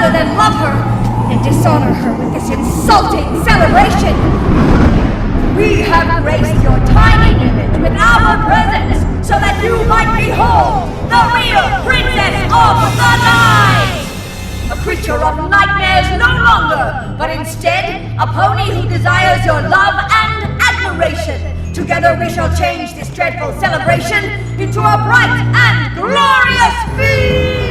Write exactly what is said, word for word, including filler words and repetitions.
rather than love her and dishonor her with this insulting celebration. We have graced your tiny image with our presence so that you might behold the real Princess of the Night! A creature of nightmares no longer, but instead a pony who desires your love and admiration. Together we shall change this dreadful celebration into a bright and glorious feast!